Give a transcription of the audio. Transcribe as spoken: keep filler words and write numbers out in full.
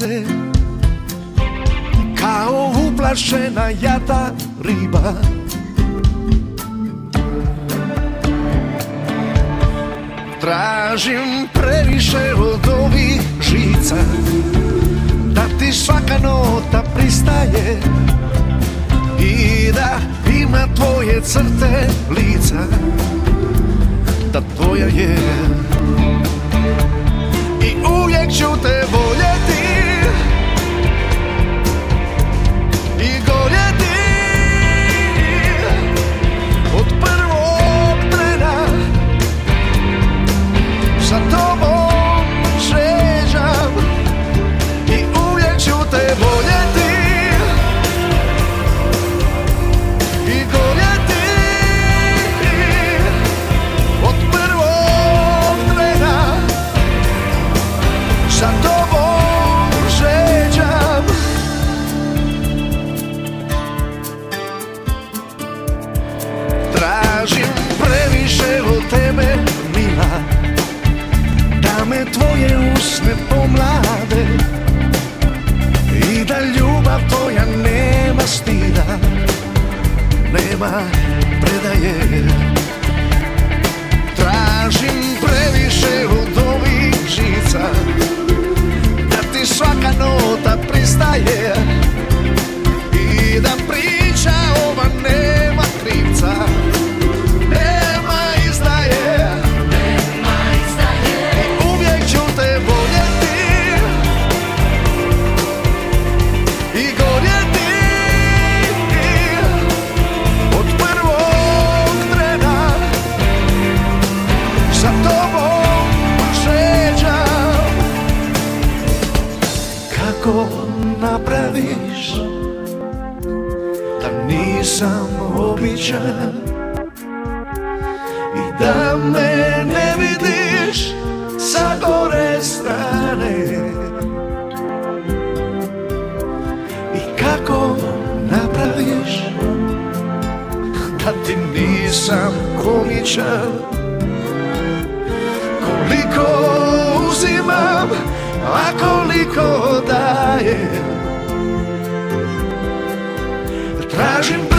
vode, kao uplašena jata riba. Tražim previše od ovih žica, da ti svaka nota pristaje i da ima tvoje crte lica, da tvoja je. I uvijek ću te voljeti i goljeti, od prvog trena sa tobom šeđam. I uvijek ću te voljeti i goljeti, od prvog trena sa tobom šeđam. Tražim previše od tebe, mila, da me tvoje usne pomlade i da ljubav tvoja nema stida, nema predaje. Tražim previše od ovih žica, da ti svaka nota pristaje i da priča ova nema krivca, nema izdaje. I uvijek ću te voljeti i goljeti, od prvog trena sa tobom šeđam. Kako napraviš da nisam običan i da me ne vidiš sa gore strane? I kako napraviš da ti nisam komičan? Koliko uzimam, a koliko dajem? Tražim